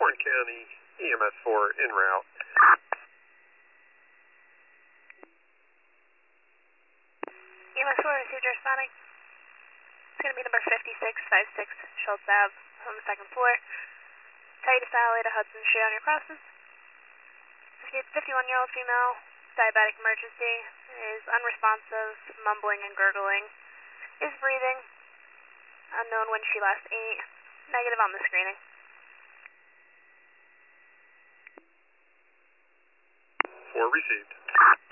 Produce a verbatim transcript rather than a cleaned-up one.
Warren County E M S four en route. E M S four received your responding. It's going to be number fifty-six fifty-six Schultz Ave on the second floor. Titus Alley to Hudson Street on your crosses. fifty-one-year-old female, diabetic emergency, is unresponsive, mumbling and gurgling, is breathing, unknown when she last ate, negative on the screening. Four received.